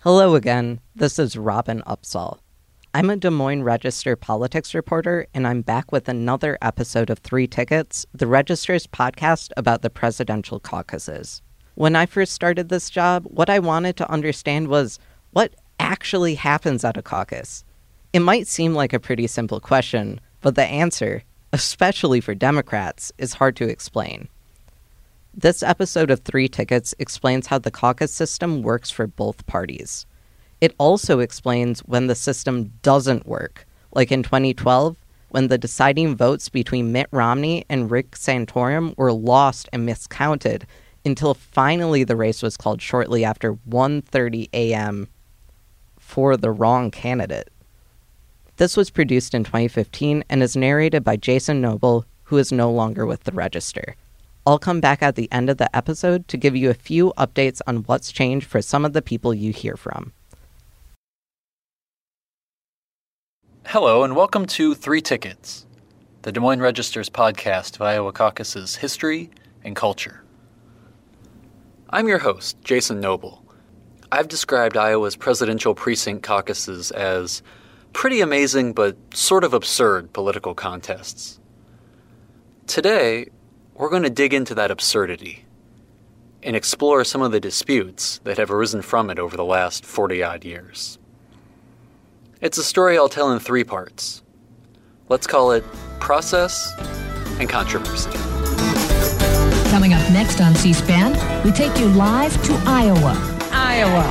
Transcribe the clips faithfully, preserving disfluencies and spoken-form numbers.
Hello again, this is Robin Upsall. I'm a Des Moines Register politics reporter, and I'm back with another episode of Three Tickets, the Register's podcast about the presidential caucuses. When I first started this job, what I wanted to understand was what actually happens at a caucus. It might seem like a pretty simple question, but the answer, especially for Democrats, is hard to explain. This episode of Three Tickets explains how the caucus system works for both parties. It also explains when the system doesn't work, like in twenty twelve, when the deciding votes between Mitt Romney and Rick Santorum were lost and miscounted until finally the race was called shortly after one thirty a.m. for the wrong candidate. This was produced in twenty fifteen and is narrated by Jason Noble, who is no longer with the Register. I'll come back at the end of the episode to give you a few updates on what's changed for some of the people you hear from. Hello, and welcome to Three Tickets, the Des Moines Register's podcast of Iowa caucuses history and culture. I'm your host, Jason Noble. I've described Iowa's presidential precinct caucuses as pretty amazing but sort of absurd political contests. Today, we're going to dig into that absurdity and explore some of the disputes that have arisen from it over the last forty-odd years. It's a story I'll tell in three parts. Let's call it Process and Controversy. Coming up next on C-SPAN, we take you live to Iowa. Iowa.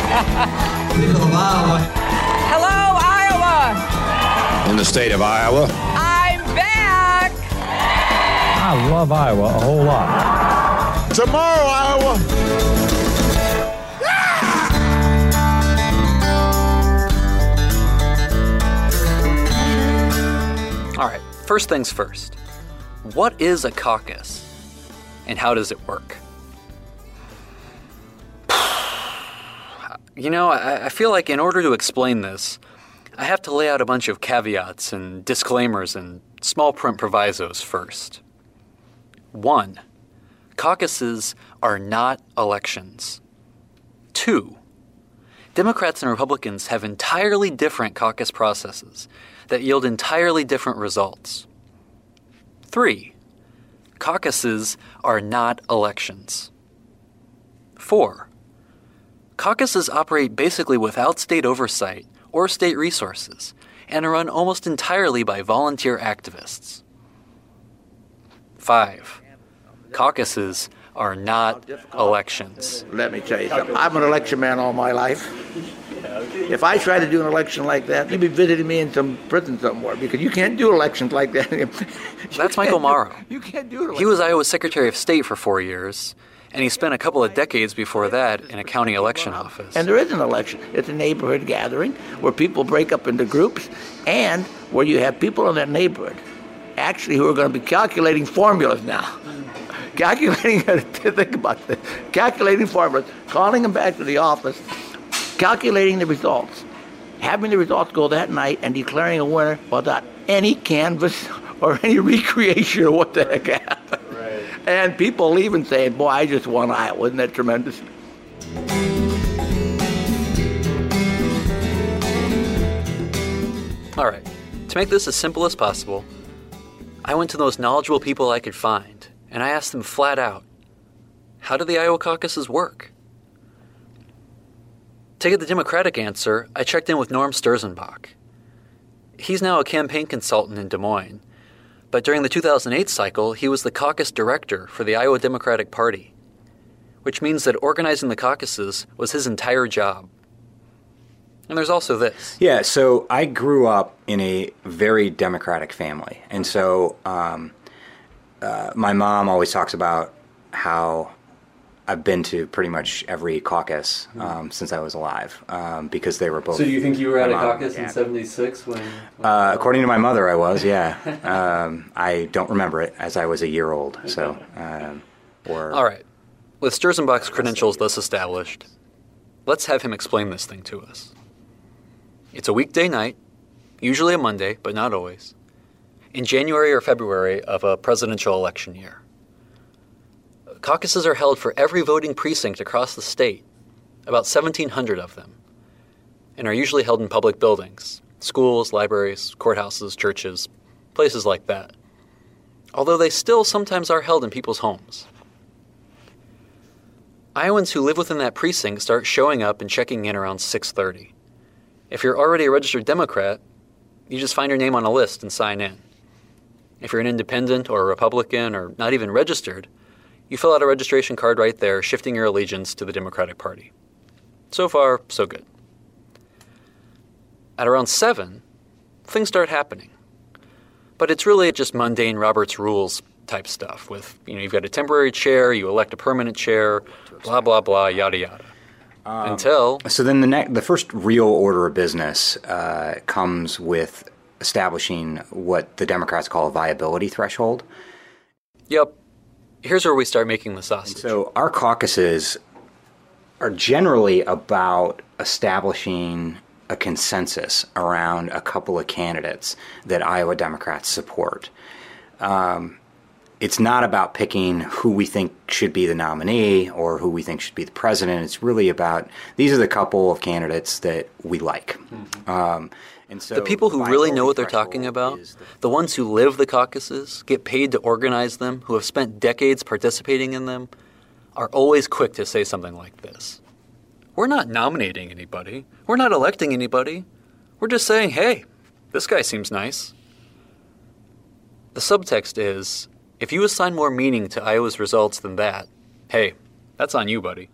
Hello, Iowa. In the state of Iowa. I'm back. I love Iowa a whole lot. Tomorrow, Iowa. All right, first things first. What is a caucus, and how does it work? You know, I, I feel like in order to explain this, I have to lay out a bunch of caveats and disclaimers and small print provisos first. One, caucuses are not elections. Two, Democrats and Republicans have entirely different caucus processes that yield entirely different results. Three, caucuses are not elections. Four, caucuses operate basically without state oversight or state resources and are run almost entirely by volunteer activists. Five, caucuses are not elections. Let me tell you something. I'm an election man all my life. If I try to do an election like that, you'd be visiting me in some prison somewhere because you can't do elections like that. That's Michael Morrow. You can't do it. He was Iowa's Secretary of State for four years, and he spent a couple of decades before that in a county election office. And there is an election. It's a neighborhood gathering where people break up into groups and where you have people in that neighborhood actually who are going to be calculating formulas now. Calculating, think about this, calculating formulas, calling them back to the office, calculating the results, having the results go that night, and declaring a winner without any canvas or any recreation of what the heck happened. Right. And people leaving saying, boy, I just won Iowa. Isn't that tremendous? All right, to make this as simple as possible, I went to the most knowledgeable people I could find, and I asked them flat out, how do the Iowa caucuses work? To get the Democratic answer, I checked in with Norm Sturzenbach. He's now a campaign consultant in Des Moines, but during the two thousand eight cycle, he was the caucus director for the Iowa Democratic Party, which means that organizing the caucuses was his entire job. And there's also this. Yeah, so I grew up in a very Democratic family, and so um, uh, my mom always talks about how I've been to pretty much every caucus um, since I was alive um, because they were both. So do you think you were at a mom, caucus yeah. in seventy-six when? when uh, according to my mother, I was. Yeah, um, I don't remember it as I was a year old. So, um, or all right, with Sturzenbach's credentials thus established, let's have him explain this thing to us. It's a weekday night, usually a Monday, but not always, in January or February of a presidential election year. Caucuses are held for every voting precinct across the state, about seventeen hundred of them, and are usually held in public buildings, schools, libraries, courthouses, churches, places like that. Although they still sometimes are held in people's homes. Iowans who live within that precinct start showing up and checking in around six thirty. If you're already a registered Democrat, you just find your name on a list and sign in. If you're an independent or a Republican or not even registered, you fill out a registration card right there, shifting your allegiance to the Democratic Party. So far, so good. At around seven, things start happening. But it's really just mundane Robert's Rules type stuff with, you know, you've got a temporary chair, you elect a permanent chair, blah, blah, blah, yada, yada. Um, Until... So then the ne- the first real order of business uh, comes with establishing what the Democrats call a viability threshold. Yep. Here's where we start making the sausage. And so our caucuses are generally about establishing a consensus around a couple of candidates that Iowa Democrats support. Um, it's not about picking who we think should be the nominee or who we think should be the president. It's really about, these are the couple of candidates that we like. Mm-hmm. Um, and so the people who really know what they're talking about, the, the ones who live the caucuses, get paid to organize them, who have spent decades participating in them, are always quick to say something like this. We're not nominating anybody. We're not electing anybody. We're just saying, hey, this guy seems nice. The subtext is, if you assign more meaning to Iowa's results than that, hey, that's on you, buddy.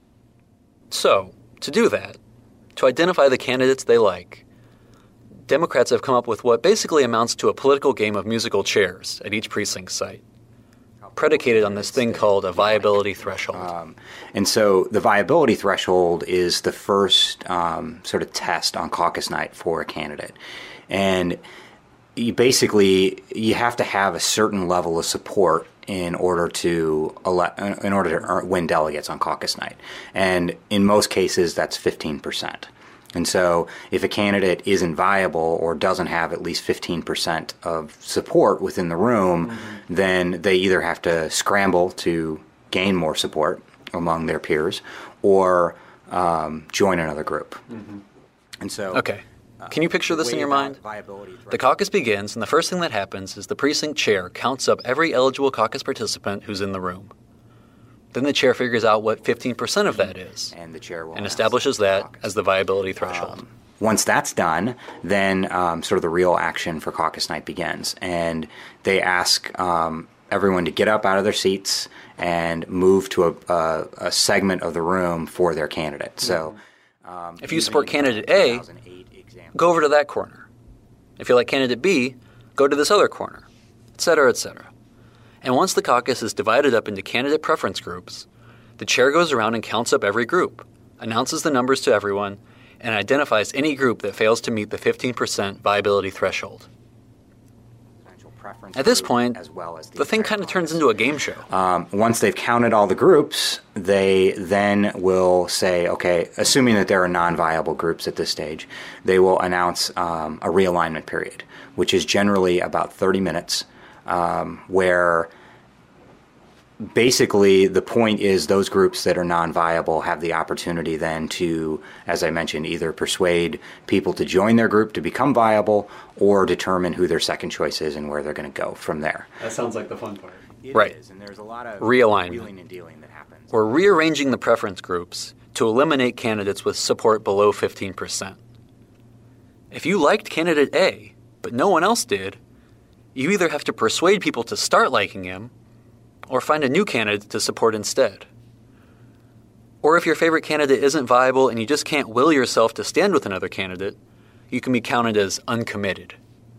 So, to do that, to identify the candidates they like, Democrats have come up with what basically amounts to a political game of musical chairs at each precinct site, predicated on this thing called a viability threshold. Um, and so the viability threshold is the first um, sort of test on caucus night for a candidate. And you basically, you have to have a certain level of support in order to ele- in order to earn, win delegates on caucus night. And in most cases, that's fifteen percent. And so if a candidate isn't viable or doesn't have at least fifteen percent of support within the room, mm-hmm. then they either have to scramble to gain more support among their peers or um, join another group. Mm-hmm. And so... Okay. Can you picture this in your mind? The caucus begins, and the first thing that happens is the precinct chair counts up every eligible caucus participant who's in the room. Then the chair figures out what fifteen percent of that is, and, the chair will and establishes that as the viability threshold. Um, once that's done, then um, sort of the real action for caucus night begins. And they ask um, everyone to get up out of their seats and move to a, a, a segment of the room for their candidate. So, um, if you support candidate A, go over to that corner. If you like candidate B, go to this other corner, et cetera, et cetera. And once the caucus is divided up into candidate preference groups, the chair goes around and counts up every group, announces the numbers to everyone, and identifies any group that fails to meet the fifteen percent viability threshold. At this point, as well as the, the thing kind of turns into a game show. Um, once they've counted all the groups, they then will say, okay, assuming that there are non-viable groups at this stage, they will announce um, a realignment period, which is generally about thirty minutes, um, where basically the point is those groups that are non-viable have the opportunity then to, as I mentioned, either persuade people to join their group to become viable or determine who their second choice is and where they're going to go from there. That sounds like the fun part. It right. is, and there's a lot of realignment. Wheeling and dealing that happens. We're rearranging the preference groups to eliminate candidates with support below fifteen percent. If you liked candidate A, but no one else did, you either have to persuade people to start liking him or find a new candidate to support instead. Or if your favorite candidate isn't viable and you just can't will yourself to stand with another candidate, you can be counted as uncommitted.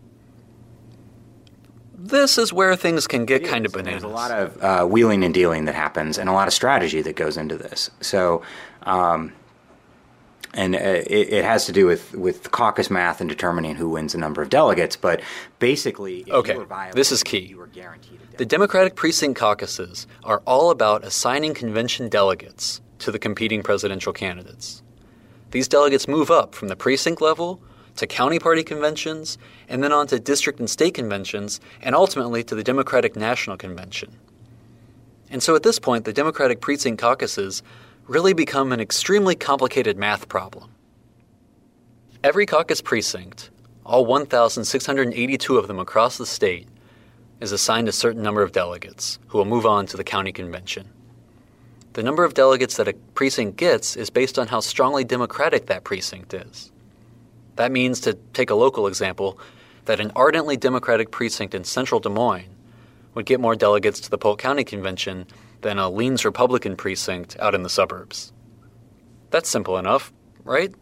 This is where things can get kind of bananas. There's a lot of uh, wheeling and dealing that happens and a lot of strategy that goes into this. So, um, and uh, it, it has to do with, with caucus math and determining who wins the number of delegates. But basically, if okay, you were viable, this is key. You are guaranteed a delegate. The Democratic precinct caucuses are all about assigning convention delegates to the competing presidential candidates. These delegates move up from the precinct level to county party conventions, and then on to district and state conventions, and ultimately to the Democratic National Convention. And so at this point, the Democratic precinct caucuses really become an extremely complicated math problem. Every caucus precinct, all one thousand six hundred eighty-two of them across the state, is assigned a certain number of delegates who will move on to the county convention. The number of delegates that a precinct gets is based on how strongly Democratic that precinct is. That means, to take a local example, that an ardently Democratic precinct in central Des Moines would get more delegates to the Polk County Convention than a leans Republican precinct out in the suburbs. That's simple enough, right?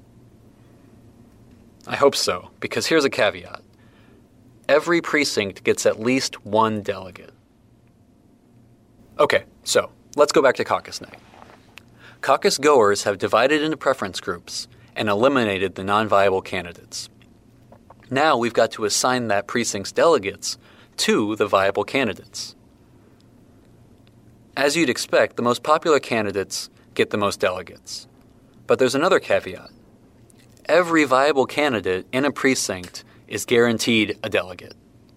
I hope so, because here's a caveat. Every precinct gets at least one delegate. Okay, so let's go back to caucus night. Caucus goers have divided into preference groups and eliminated the non-viable candidates. Now we've got to assign that precinct's delegates to the viable candidates. As you'd expect, the most popular candidates get the most delegates. But there's another caveat. Every viable candidate in a precinct is guaranteed a delegate.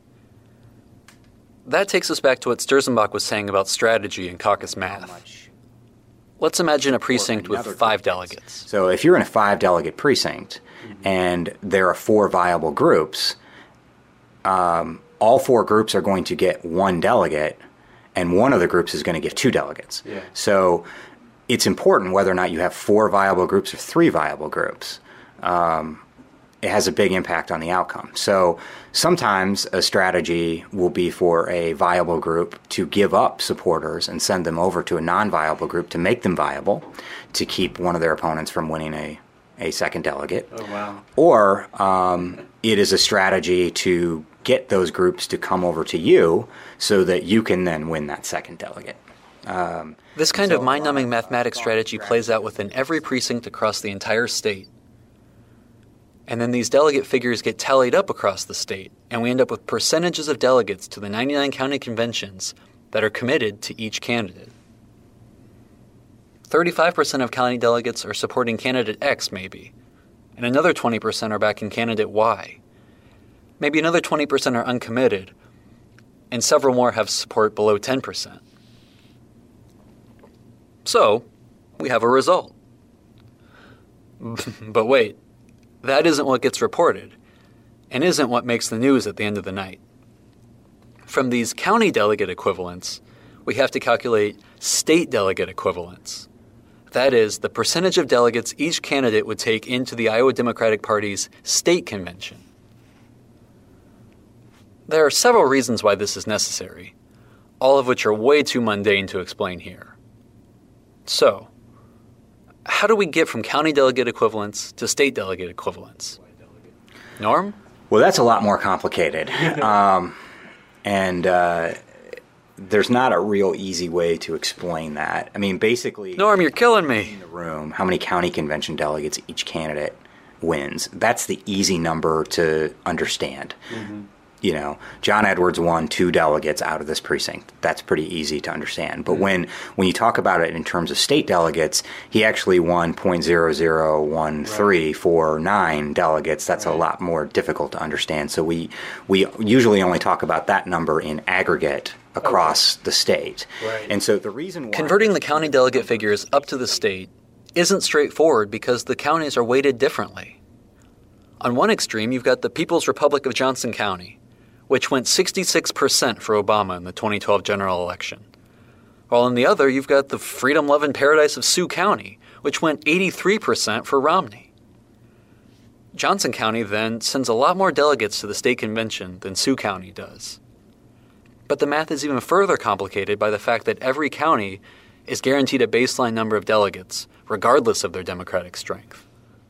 That takes us back to what Sturzenbach was saying about strategy and caucus math. Let's imagine a precinct with five delegates. So if you're in a five-delegate precinct and there are four viable groups, um, all four groups are going to get one delegate, and one of the groups is going to get two delegates. Yeah. So it's important whether or not you have four viable groups or three viable groups. Um, it has a big impact on the outcome. So sometimes a strategy will be for a viable group to give up supporters and send them over to a non-viable group to make them viable, to keep one of their opponents from winning a, a second delegate. Oh, wow. Or um, it is a strategy to get those groups to come over to you so that you can then win that second delegate. Um, this kind so of mind-numbing mathematics strategy plays out within every precinct across the entire state. And then these delegate figures get tallied up across the state, and we end up with percentages of delegates to the ninety-nine county conventions that are committed to each candidate. thirty-five percent of county delegates are supporting candidate X, maybe, and another twenty percent are backing candidate Y. Maybe another twenty percent are uncommitted, and several more have support below ten percent. So, we have a result. But wait. That isn't what gets reported, and isn't what makes the news at the end of the night. From these county delegate equivalents, we have to calculate state delegate equivalents. That is, the percentage of delegates each candidate would take into the Iowa Democratic Party's state convention. There are several reasons why this is necessary, all of which are way too mundane to explain here. So, how do we get from county delegate equivalents to state delegate equivalents? Norm? Well, that's a lot more complicated. um, and uh, there's not a real easy way to explain that. I mean, basically... Norm, you're killing me. In the room, how many county convention delegates each candidate wins. That's the easy number to understand. Mm-hmm. You know, John Edwards won two delegates out of this precinct. That's pretty easy to understand. But mm-hmm. when when you talk about it in terms of state delegates, he actually won zero point zero zero one three four nine delegates. That's right. A lot more difficult to understand. So we we usually only talk about that number in aggregate across okay. the state. Right. And so the reason why... Converting the county delegate figures up to the state isn't straightforward because the counties are weighted differently. On one extreme, you've got the People's Republic of Johnson County, which went sixty-six percent for Obama in the twenty twelve general election. While on the other, you've got the freedom-loving paradise of Sioux County, which went eighty-three percent for Romney. Johnson County, then, sends a lot more delegates to the state convention than Sioux County does. But the math is even further complicated by the fact that every county is guaranteed a baseline number of delegates, regardless of their Democratic strength.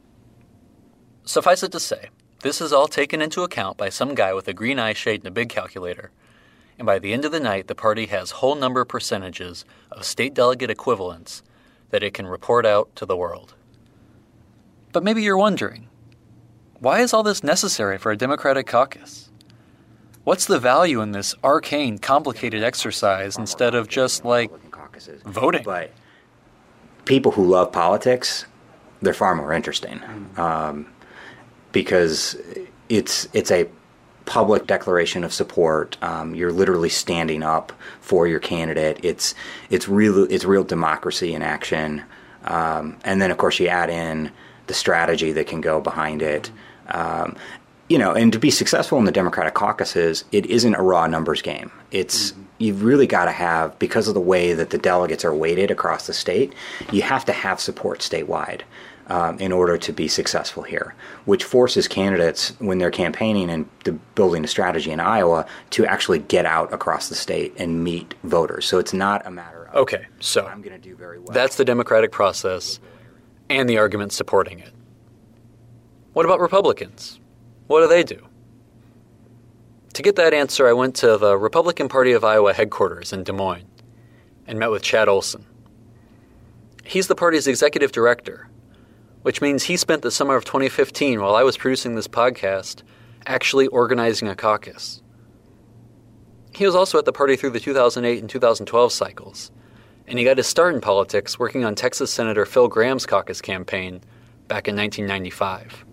Suffice it to say, this is all taken into account by some guy with a green eye shade and a big calculator, and by the end of the night, the party has whole number percentages of state delegate equivalents that it can report out to the world. But maybe you're wondering, why is all this necessary for a Democratic caucus? What's the value in this arcane, complicated exercise instead of just, like, voting? But people who love politics, they're far more interesting. Um, because it's it's a public declaration of support. Um, you're literally standing up for your candidate. It's it's real it's real democracy in action. Um, and then of course you add in the strategy that can go behind it. Um, you know, and to be successful in the Democratic caucuses, it isn't a raw numbers game. It's mm-hmm. You've really got to have, because of the way that the delegates are weighted across the state, you have to have support statewide um, in order to be successful here, which forces candidates, when they're campaigning and the, building a strategy in Iowa, to actually get out across the state and meet voters. So it's not a matter of, okay, so I'm going to do very well. That's the democratic process and the argument supporting it. What about Republicans? What do they do? To get that answer, I went to the Republican Party of Iowa headquarters in Des Moines and met with Chad Olson. He's the party's executive director, which means he spent the summer of twenty fifteen, while I was producing this podcast, actually organizing a caucus. He was also at the party through the two thousand eight and two thousand twelve cycles, and he got his start in politics working on Texas Senator Phil Gramm's caucus campaign back in nineteen ninety-five.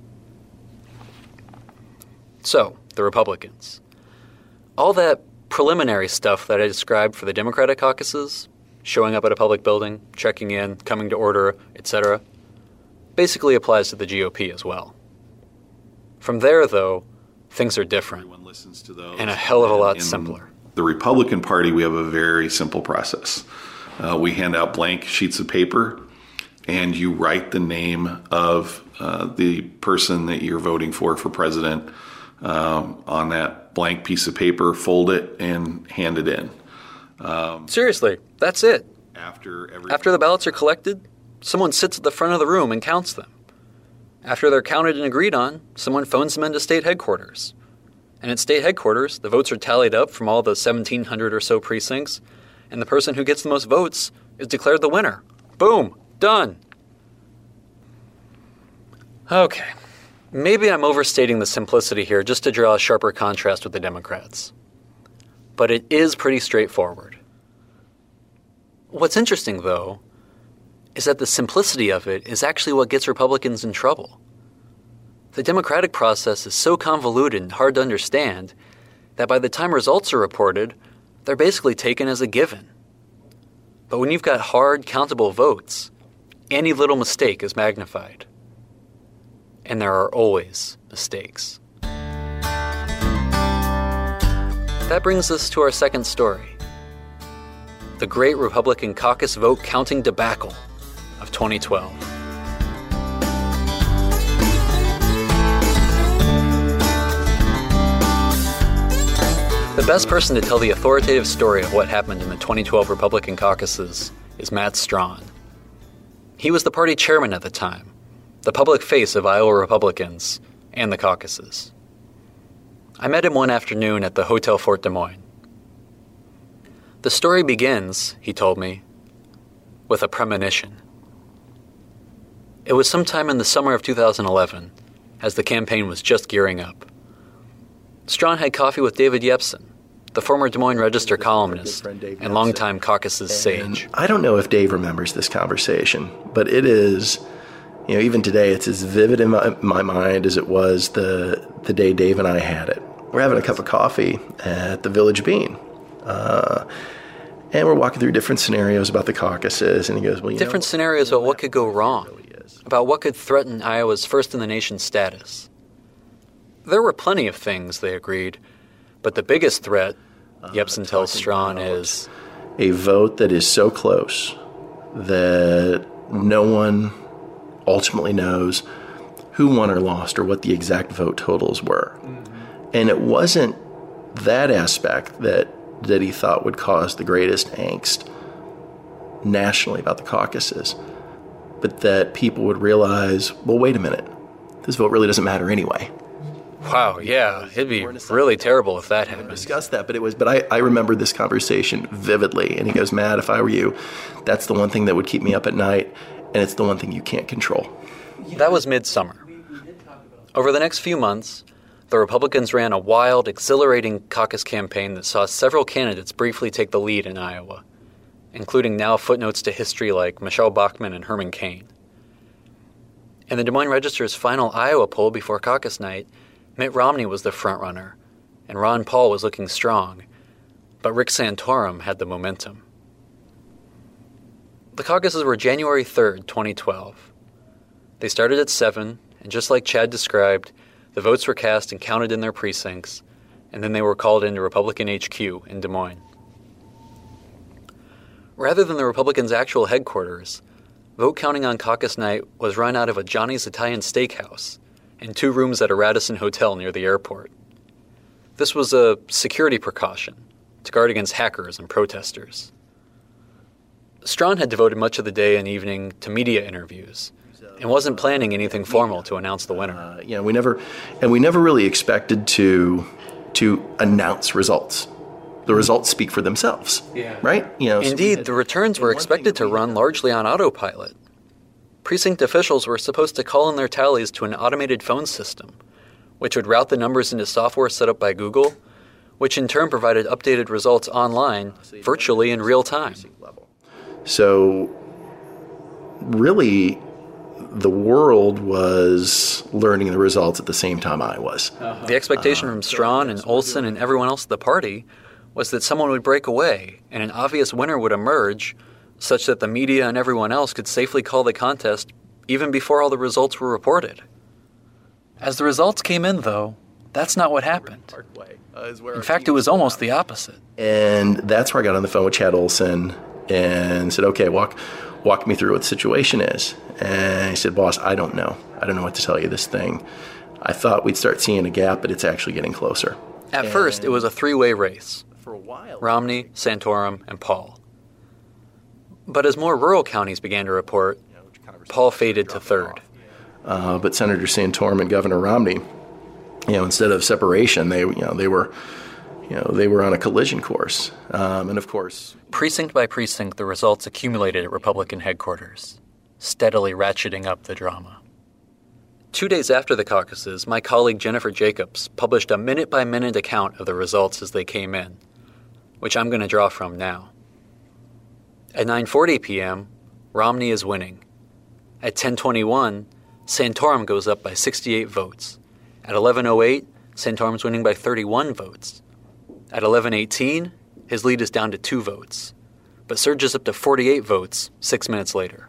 So, the Republicans. All that preliminary stuff that I described for the Democratic caucuses, showing up at a public building, checking in, coming to order, et cetera, basically applies to the G O P as well. From there, though, things are different listens to those. and a hell of a lot in simpler. The Republican Party, we have a very simple process. Uh, we hand out blank sheets of paper, and you write the name of uh, the person that you're voting for for president um, on that blank piece of paper, fold it, and hand it in. Um, Seriously, that's it. After every After the ballots are collected, someone sits at the front of the room and counts them. After they're counted and agreed on, someone phones them into state headquarters. And at state headquarters, the votes are tallied up from all the seventeen hundred or so precincts, and the person who gets the most votes is declared the winner. Boom! Done! Okay. Maybe I'm overstating the simplicity here just to draw a sharper contrast with the Democrats. But it is pretty straightforward. What's interesting, though, is that the simplicity of it is actually what gets Republicans in trouble. The democratic process is so convoluted and hard to understand that by the time results are reported, they're basically taken as a given. But when you've got hard, countable votes, any little mistake is magnified. And there are always mistakes. That brings us to our second story. The great Republican caucus vote counting debacle of twenty twelve. The best person to tell the authoritative story of what happened in the twenty twelve Republican caucuses is Matt Strawn. He was the party chairman at the time, the public face of Iowa Republicans and the caucuses. I met him one afternoon at the Hotel Fort Des Moines. The story begins, he told me, with a premonition. It was sometime in the summer of two thousand eleven, as the campaign was just gearing up. Strawn had coffee with David Yepsen, the former Des Moines Register columnist and longtime caucuses sage. I don't know if Dave remembers this conversation, but it is, you know, even today, it's as vivid in my, my mind as it was the the day Dave and I had it. We're having a cup of coffee at the Village Bean. Uh, and we're walking through different scenarios about the caucuses, and he goes, well, you Different know, scenarios about what could go wrong, about what could threaten Iowa's first-in-the-nation status. There were plenty of things, they agreed, but the biggest threat, uh, Yepsen tells Strawn, is a vote that is so close that no one ultimately knows who won or lost or what the exact vote totals were. Mm-hmm. And it wasn't that aspect that that he thought would cause the greatest angst nationally about the caucuses, but that people would realize, well, wait a minute, this vote really doesn't matter anyway. Wow, yeah, it'd be really terrible if that happened. We discussed that, but it was. But I, I remember this conversation vividly, and he goes, Matt, if I were you, that's the one thing that would keep me up at night, and it's the one thing you can't control. That was midsummer. Over the next few months, the Republicans ran a wild, exhilarating caucus campaign that saw several candidates briefly take the lead in Iowa, including now footnotes to history like Michelle Bachmann and Herman Cain. In the Des Moines Register's final Iowa poll before caucus night, Mitt Romney was the frontrunner, and Ron Paul was looking strong, but Rick Santorum had the momentum. The caucuses were January third, twenty twelve. They started at seven, and just like Chad described, the votes were cast and counted in their precincts, and then they were called into Republican H Q in Des Moines. Rather than the Republicans' actual headquarters, vote counting on caucus night was run out of a Johnny's Italian Steakhouse in two rooms at a Radisson hotel near the airport. This was a security precaution to guard against hackers and protesters. Strawn had devoted much of the day and evening to media interviews and wasn't planning anything formal to announce the winner. Uh, you know, we never, and we never really expected to to announce results. The results speak for themselves, yeah. right? You know, Indeed, so had, the returns were expected to run largely on autopilot. Precinct officials were supposed to call in their tallies to an automated phone system, which would route the numbers into software set up by Google, which in turn provided updated results online, virtually in real time. So, really, the world was learning the results at the same time I was. Uh-huh. The expectation from Strawn and Olson and everyone else at the party was that someone would break away and an obvious winner would emerge, such that the media and everyone else could safely call the contest even before all the results were reported. As the results came in, though, that's not what happened. In fact, it was almost the opposite. And that's where I got on the phone with Chad Olson and said, okay, walk walk me through what the situation is. And he said, boss, I don't know. I don't know what to tell you this thing. I thought we'd start seeing a gap, but it's actually getting closer. At and first, it was a three-way race. For a while. Romney, Santorum, and Paul. But as more rural counties began to report, Paul faded to third. Uh, but Senator Santorum and Governor Romney, you know, instead of separation, they, you know, they were, you know, they were on a collision course. Um, and of course, precinct by precinct, the results accumulated at Republican headquarters, steadily ratcheting up the drama. Two days after the caucuses, my colleague Jennifer Jacobs published a minute-by-minute account of the results as they came in, which I'm going to draw from now. At nine forty p.m., Romney is winning. At ten twenty-one, Santorum goes up by sixty-eight votes. At eleven oh eight, Santorum's winning by thirty-one votes. At eleven eighteen, his lead is down to two votes, but surges up to forty-eight votes six minutes later.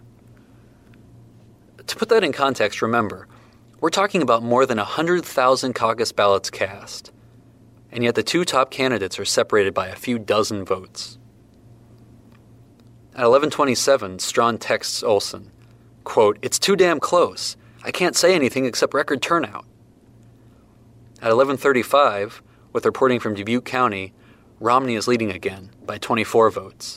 To put that in context, remember, we're talking about more than one hundred thousand caucus ballots cast, and yet the two top candidates are separated by a few dozen votes. At eleven twenty-seven, Strawn texts Olson, quote, "It's too damn close. I can't say anything except record turnout." At eleven thirty-five, with reporting from Dubuque County, Romney is leading again by twenty-four votes.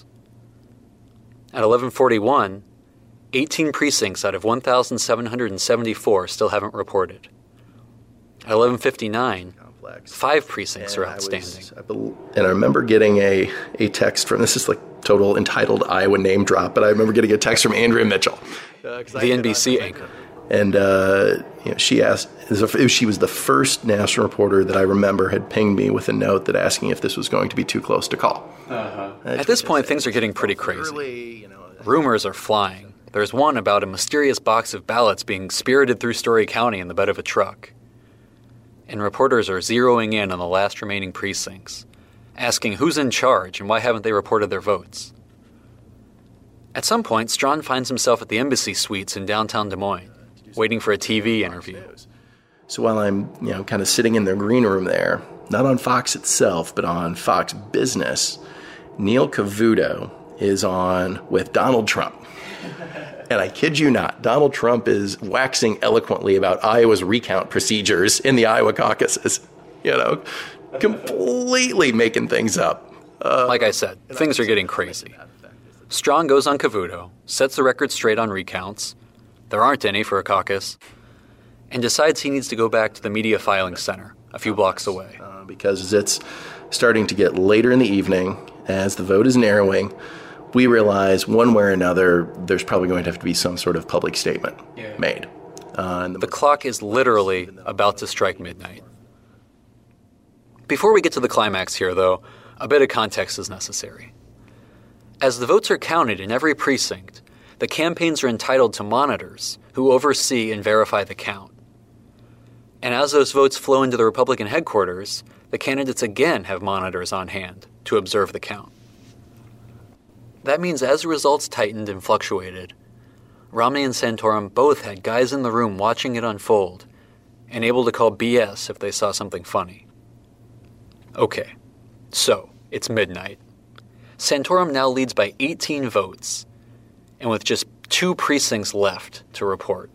At eleven forty-one, eighteen precincts out of one thousand seven hundred seventy-four still haven't reported. At eleven fifty-nine, five precincts and are outstanding. I was, I bel- and I remember getting a, a text from, this is like total entitled Iowa name drop, but I remember getting a text from Andrea Mitchell. Uh, the N B C anchor. And uh, you know, she asked, she was the first national reporter that I remember had pinged me with a note that asking if this was going to be too close to call. Uh-huh. At this point, things are getting pretty crazy. You know, rumors are flying. There's one about a mysterious box of ballots being spirited through Story County in the bed of a truck. And reporters are zeroing in on the last remaining precincts, asking who's in charge and why haven't they reported their votes. At some point, Strawn finds himself at the Embassy Suites in downtown Des Moines, waiting for a T V interview. So while I'm, you know, kind of sitting in the green room there, not on Fox itself, but on Fox Business, Neil Cavuto is on with Donald Trump. And I kid you not, Donald Trump is waxing eloquently about Iowa's recount procedures in the Iowa caucuses. You know, completely making things up. Uh, like I said, things are getting crazy. Strawn goes on Cavuto, sets the record straight on recounts, there aren't any for a caucus, and decides he needs to go back to the media filing center a few blocks away. Uh, because it's starting to get later in the evening, as the vote is narrowing, we realize one way or another there's probably going to have to be some sort of public statement yeah. made. Uh, and the, the clock is literally about to strike midnight. Before we get to the climax here, though, a bit of context is necessary. As the votes are counted in every precinct, the campaigns are entitled to monitors who oversee and verify the count. And as those votes flow into the Republican headquarters, the candidates again have monitors on hand to observe the count. That means as the results tightened and fluctuated, Romney and Santorum both had guys in the room watching it unfold and able to call B S if they saw something funny. Okay, so it's midnight. Santorum now leads by eighteen votes, and with just two precincts left to report.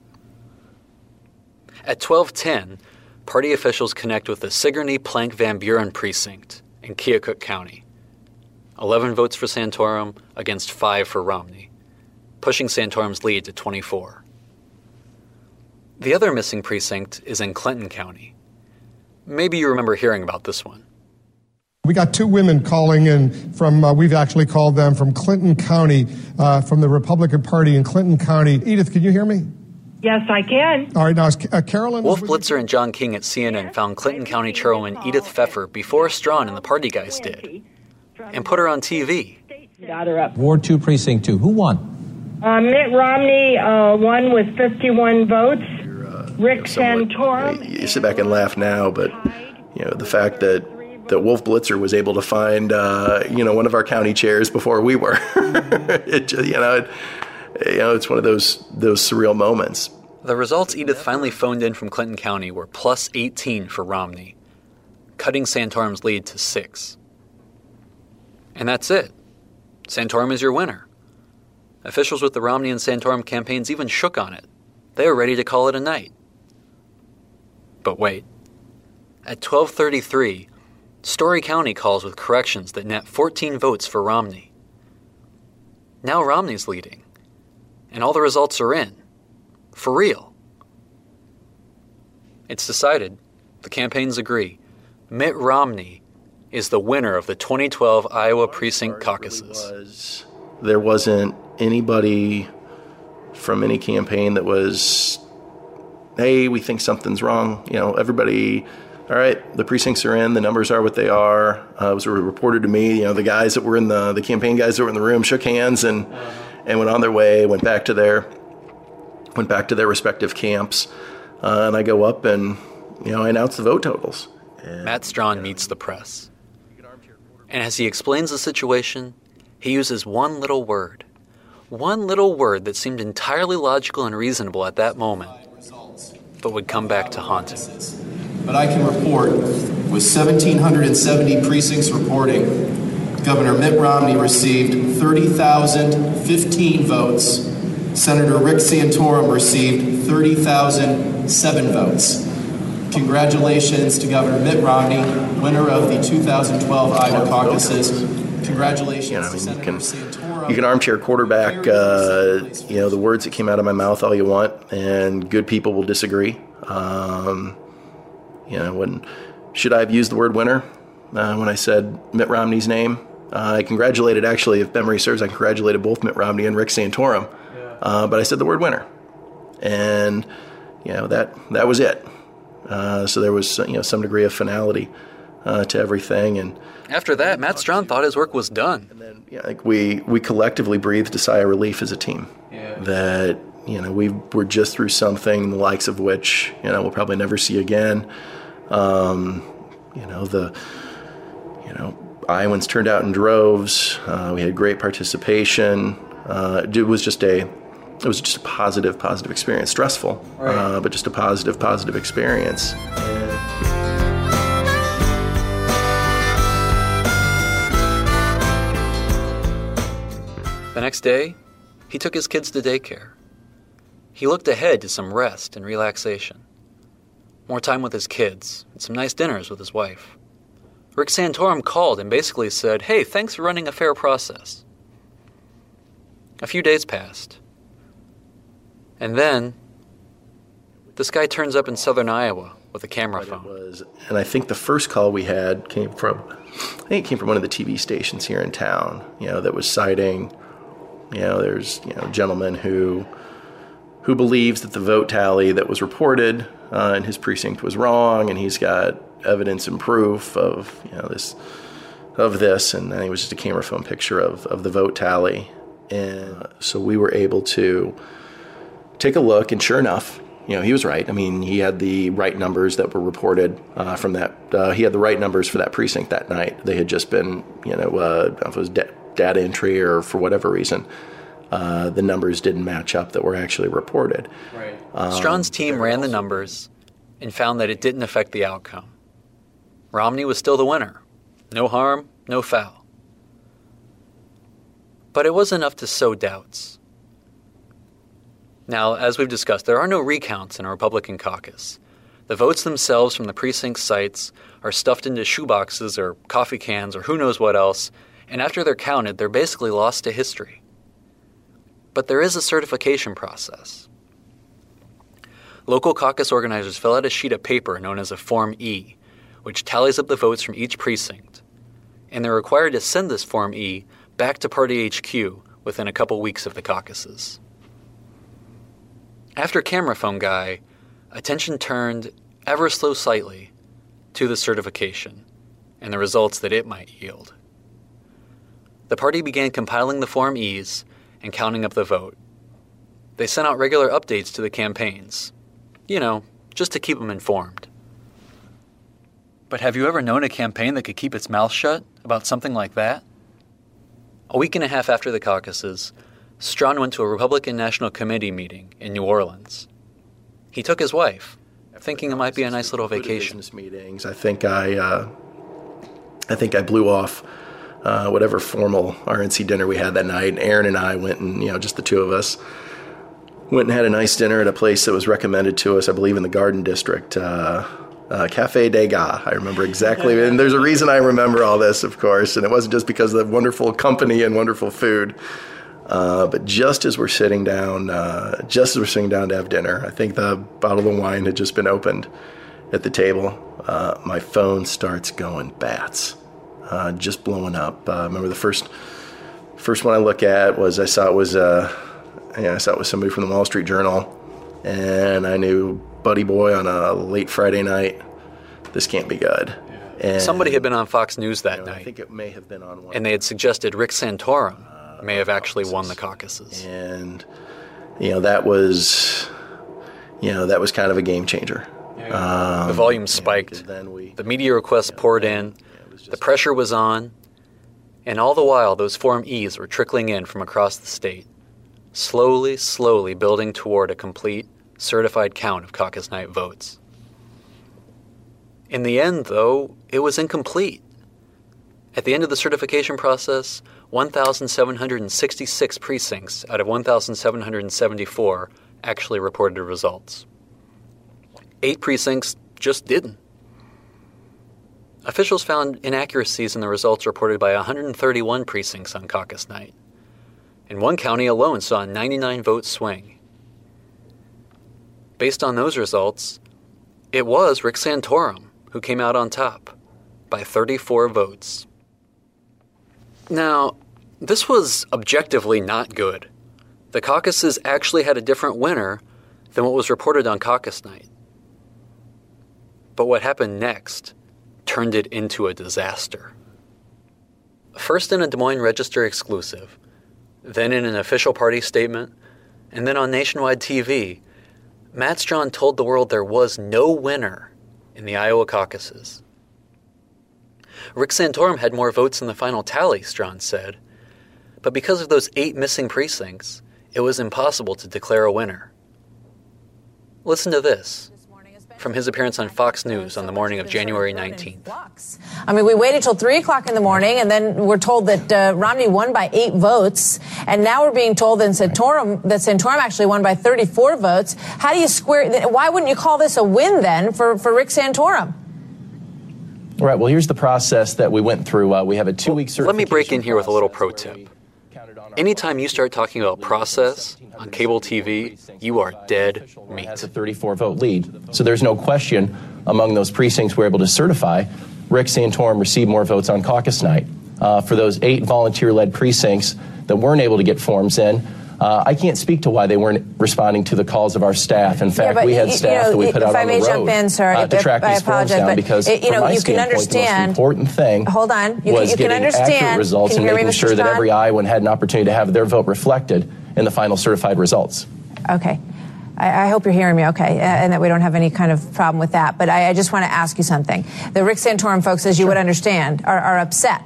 At twelve ten, party officials connect with the Sigourney-Plank-Van Buren precinct in Keokuk County. eleven votes for Santorum against five for Romney, pushing Santorum's lead to twenty-four. The other missing precinct is in Clinton County. Maybe you remember hearing about this one. We got two women calling in from, uh, we've actually called them from Clinton County, uh, from the Republican Party in Clinton County. Edith, can you hear me? Yes, I can. All right, now, is uh, Carolyn... Wolf Blitzer and John King at C N N found Clinton County Chairwoman Edith Pfeffer before Strawn and the party guys did, and put her on T V. Got her up. Ward two, Precinct two. Who won? Uh, Mitt Romney uh, won with fifty-one votes. Rick Santorum. You sit back and laugh now, but you know the fact that that Wolf Blitzer was able to find uh, you know one of our county chairs before we were. it just, you know, it, you know, it's one of those those surreal moments. The results Edith finally phoned in from Clinton County were plus eighteen for Romney, cutting Santorum's lead to six. And that's it. Santorum is your winner. Officials with the Romney and Santorum campaigns even shook on it. They were ready to call it a night. But wait. At twelve thirty-three, Story County calls with corrections that net fourteen votes for Romney. Now Romney's leading, and all the results are in. For real. It's decided. The campaigns agree. Mitt Romney is the winner of the twenty twelve Iowa precinct caucuses. There wasn't anybody from any campaign that was, hey, we think something's wrong. You know, everybody, all right, the precincts are in, the numbers are what they are. Uh, it was reported to me, you know, the guys that were in the, the campaign guys that were in the room shook hands and, and went on their way, went back to their, went back to their respective camps. Uh, and I go up and, you know, I announce the vote totals. And, Matt Strawn meets the press. And as he explains the situation, he uses one little word. One little word that seemed entirely logical and reasonable at that moment, but would come back to haunt him. But I can report, with one thousand seven hundred seventy precincts reporting, Governor Mitt Romney received thirty thousand fifteen votes. Senator Rick Santorum received thirty thousand seven votes. Congratulations to Governor Mitt Romney, winner of the two thousand twelve Iowa caucuses. Congratulations you know, I mean, to Senator you can, Santorum. You can armchair quarterback, uh, you know, the words that came out of my mouth all you want, and good people will disagree. Um, you know, when should I have used the word winner? Uh, when I said Mitt Romney's name, uh, I congratulated, actually, if memory serves, I congratulated both Mitt Romney and Rick Santorum. Uh, but I said the word winner. And, you know, that that was it. Uh, so there was, you know, some degree of finality uh, to everything. And after that, Matt Strawn thought his work was done. And then, you know, like we, we collectively breathed a sigh of relief as a team. Yeah. That, you know, we were just through something the likes of which, you know, we'll probably never see again. Um, you know, the, you know, Iowans turned out in droves. Uh, we had great participation. Uh, it was just a, it was just a positive, positive experience. Stressful, right. uh, but just a positive, positive experience. The next day, he took his kids to daycare. He looked ahead to some rest and relaxation. More time with his kids, and some nice dinners with his wife. Rick Santorum called and basically said, hey, thanks for running a fair process. A few days passed. And then, this guy turns up in southern Iowa with a camera phone. Was, and I think the first call we had came from, I think it came from one of the T V stations here in town, you know, that was citing, you know, there's, you know, a gentleman who, who believes that the vote tally that was reported uh, in his precinct was wrong, and he's got evidence and proof of, you know, this, of this, and then it was just a camera phone picture of, of the vote tally. And so we were able to take a look, and sure enough, you know, he was right. I mean, he had the right numbers that were reported uh, from that. Uh, he had the right numbers for that precinct that night. They had just been, you know, uh, if it was da- data entry or for whatever reason. uh, the numbers didn't match up that were actually reported. Right. Um, Strawn's team ran the numbers and found that it didn't affect the outcome. Romney was still the winner. No harm, no foul. But it was enough to sow doubts. Now, as we've discussed, there are no recounts in a Republican caucus. The votes themselves from the precinct sites are stuffed into shoeboxes or coffee cans or who knows what else, and after they're counted, they're basically lost to history. But there is a certification process. Local caucus organizers fill out a sheet of paper known as a Form E, which tallies up the votes from each precinct, and they're required to send this Form E back to party H Q within a couple weeks of the caucuses. After camera phone guy, attention turned ever so slightly to the certification and the results that it might yield. The party began compiling the Form E's and counting up the vote. They sent out regular updates to the campaigns, you know, just to keep them informed. But have you ever known a campaign that could keep its mouth shut about something like that? A week and a half after the caucuses, Strawn went to a Republican National Committee meeting in New Orleans. He took his wife, thinking it might be a nice little vacation. Business meetings. I think I, uh, I think I blew off uh, whatever formal R N C dinner we had that night. Aaron and I went and, you know, just the two of us, went and had a nice dinner at a place that was recommended to us, I believe, in the Garden District. Uh, Uh, Cafe Degas, I remember exactly. And there's a reason I remember all this, of course, and it wasn't just because of the wonderful company and wonderful food. Uh, but just as we're sitting down, uh, just as we're sitting down to have dinner, I think the bottle of wine had just been opened at the table. Uh, my phone starts going bats, uh, just blowing up. Uh, I remember the first first one I look at was I saw it was uh, yeah, I saw it was somebody from the Wall Street Journal, and I knew, buddy boy, on a late Friday night, this can't be good. And, somebody had been on Fox News that you know, night. I think it may have been on one. And they had suggested Rick Santorum uh, may have actually won the caucuses. And, you know, that was, you know, that was kind of a game changer. Yeah. Um, the volume spiked. Yeah, we, the media requests yeah, poured in. Yeah, the pressure was on. And all the while, those Form E's were trickling in from across the state, slowly, slowly building toward a complete, certified count of caucus night votes. In the end, though, it was incomplete. At the end of the certification process, one thousand seven hundred sixty-six precincts out of one thousand seven hundred seventy-four actually reported results. Eight precincts just didn't. Officials found inaccuracies in the results reported by one hundred thirty-one precincts on caucus night. And one county alone saw a ninety-nine vote swing. Based on those results, it was Rick Santorum who came out on top by thirty-four votes. Now, this was objectively not good. The caucuses actually had a different winner than what was reported on caucus night. But what happened next turned it into a disaster. First in a Des Moines Register exclusive, then in an official party statement, and then on nationwide T V, Matt Strawn told the world there was no winner in the Iowa caucuses. Rick Santorum had more votes in the final tally, Strawn said, but because of those eight missing precincts, it was impossible to declare a winner. Listen to this from his appearance on Fox News on the morning of January nineteenth. I mean, we waited till three o'clock in the morning, and then we're told that uh, Romney won by eight votes, and now we're being told that Santorum, that Santorum actually won by thirty-four votes. How do you square, why wouldn't you call this a win then for, for Rick Santorum? Right, well, here's the process that we went through. Uh, we have a two-week certification. Let me break in here with a little pro tip. Anytime you start talking about process on cable T V, you are dead meat. Has a thirty-four vote lead. So there's no question among those precincts we're able to certify, Rick Santorum received more votes on caucus night. Uh, for those eight volunteer-led precincts that weren't able to get forms in, uh, I can't speak to why they weren't responding to the calls of our staff. In fact, yeah, we had staff you know, that we put out on the road in, sorry, uh, to track I these forms down because, it, you know, from my you standpoint, can understand, the most important thing hold on, you was can, you getting can understand, accurate results and making me, sure that every Iowan had an opportunity to have their vote reflected in the final certified results. Okay. I, I hope you're hearing me okay, uh, and that we don't have any kind of problem with that. But I, I just want to ask you something. The Rick Santorum folks, as you sure. would understand, are, are upset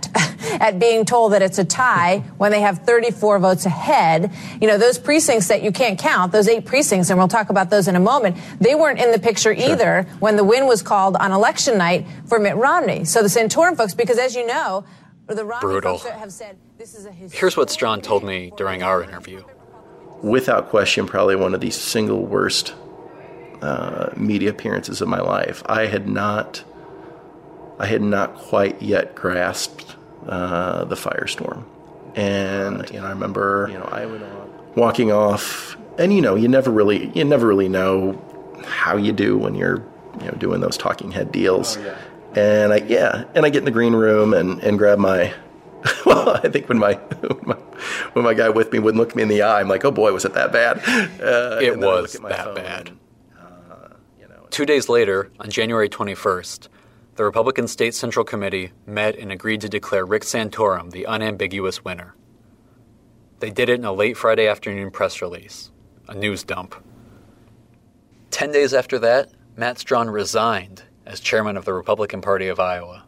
at being told that it's a tie when they have thirty-four votes ahead. You know, those precincts that you can't count, those eight precincts, and we'll talk about those in a moment, they weren't in the picture sure. either when the win was called on election night for Mitt Romney. So the Santorum folks, because as you know, the Romney Brutal. folks have said this is a historic. Here's what Strawn told me during our interview. Without question, probably one of the single worst uh, media appearances of my life. I had not, I had not quite yet grasped uh, the firestorm, and you know, I remember, you know, I went on walking off, and you know, you never really, you never really know how you do when you're, you know, doing those talking head deals. Oh, yeah. And I, yeah, and I get in the green room and, and grab my, well, I think when my, when my when my guy with me wouldn't look me in the eye, I'm like, oh boy, was it that bad? Uh, it was that bad. And, uh, you know, Two days later, on January twenty-first, the Republican State Central Committee met and agreed to declare Rick Santorum the unambiguous winner. They did it in a late Friday afternoon press release, a news dump. Ten days after that, Matt Strawn resigned as chairman of the Republican Party of Iowa.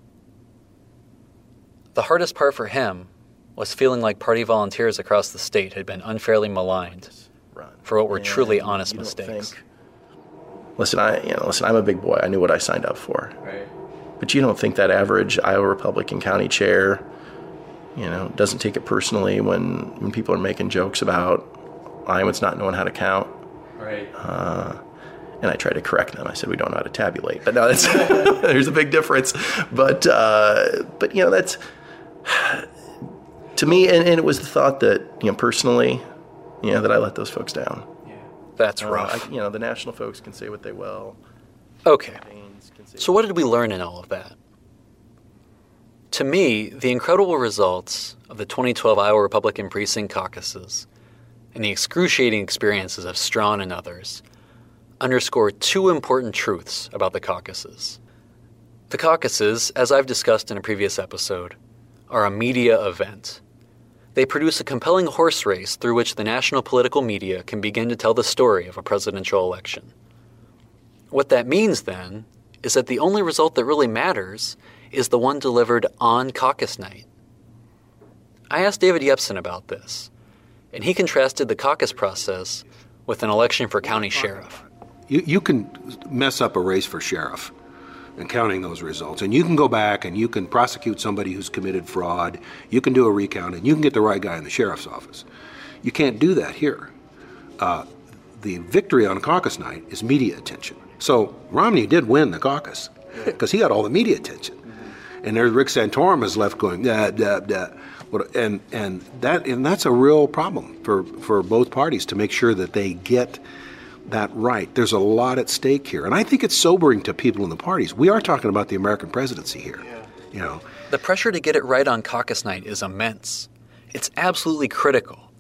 The hardest part for him was feeling like party volunteers across the state had been unfairly maligned for what were truly honest mistakes. Think, listen, I you know, listen, I'm a big boy. I knew what I signed up for. Right. But you don't think that average Iowa Republican county chair, you know, doesn't take it personally when, when people are making jokes about Iowans not knowing how to count. Right. Uh, And I tried to correct them. I said, we don't know how to tabulate. But no, that's, there's a big difference. But, uh, but you know, that's, to me, and, and it was the thought that, you know, personally, you know, that I let those folks down. Yeah. That's uh, rough. I, you know, the national folks can say what they will. Okay. So what did we learn in all of that? To me, the incredible results of the twenty twelve Iowa Republican Precinct caucuses and the excruciating experiences of Strawn and others underscore two important truths about the caucuses. The caucuses, as I've discussed in a previous episode, are a media event. They produce a compelling horse race through which the national political media can begin to tell the story of a presidential election. What that means, then, is that the only result that really matters is the one delivered on caucus night. I asked David Yepsen about this, and he contrasted the caucus process with an election for county sheriff. You, you can mess up a race for sheriff and counting those results. And you can go back and you can prosecute somebody who's committed fraud. You can do a recount and you can get the right guy in the sheriff's office. You can't do that here. Uh, the victory on caucus night is media attention. So Romney did win the caucus because he got all the media attention. And there's Rick Santorum is left going, da, da, da. And, and, that, and that's a real problem for, for both parties to make sure that they get that right. There's a lot at stake here. And I think it's sobering to people in the parties. We are talking about the American presidency here. Yeah. You know, the pressure to get it right on caucus night is immense. It's absolutely critical.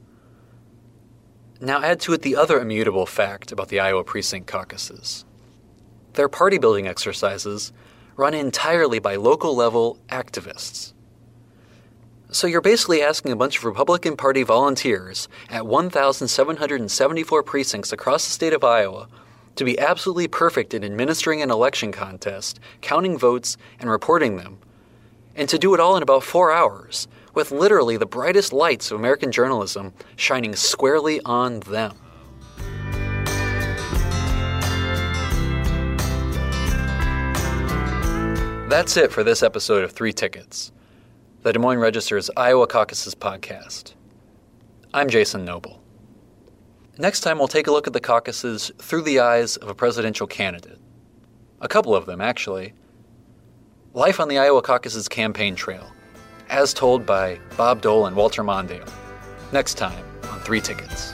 Now add to it the other immutable fact about the Iowa precinct caucuses. They're party-building exercises run entirely by local-level activists. So you're basically asking a bunch of Republican Party volunteers at one thousand seven hundred seventy-four precincts across the state of Iowa to be absolutely perfect in administering an election contest, counting votes, and reporting them, and to do it all in about four hours, with literally the brightest lights of American journalism shining squarely on them. That's it for this episode of Three Tickets, the Des Moines Register's Iowa Caucuses podcast. I'm Jason Noble. Next time, we'll take a look at the caucuses through the eyes of a presidential candidate. A couple of them, actually. Life on the Iowa Caucuses campaign trail, as told by Bob Dole and Walter Mondale. Next time on Three Tickets.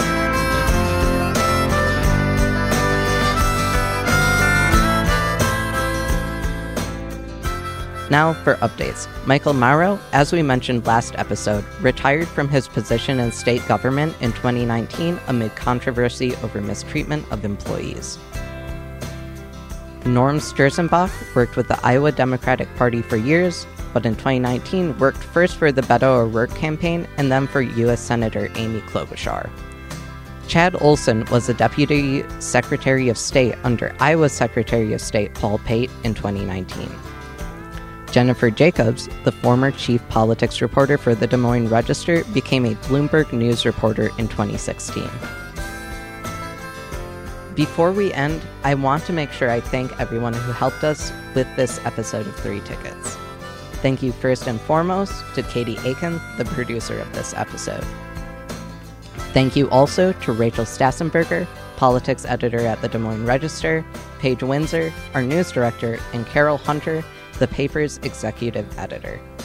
Now for updates. Michael Mauro, as we mentioned last episode, retired from his position in state government in twenty nineteen amid controversy over mistreatment of employees. Norm Sturzenbach worked with the Iowa Democratic Party for years, but in twenty nineteen worked first for the Beto O'Rourke campaign and then for U S Senator Amy Klobuchar. Chad Olson was the Deputy Secretary of State under Iowa Secretary of State Paul Pate in twenty nineteen. Jennifer Jacobs, the former chief politics reporter for the Des Moines Register, became a Bloomberg News reporter in twenty sixteen. Before we end, I want to make sure I thank everyone who helped us with this episode of Three Tickets. Thank you first and foremost to Katie Aiken, the producer of this episode. Thank you also to Rachel Stassenberger, politics editor at the Des Moines Register, Paige Windsor, our news director, and Carol Hunter, the paper's executive editor.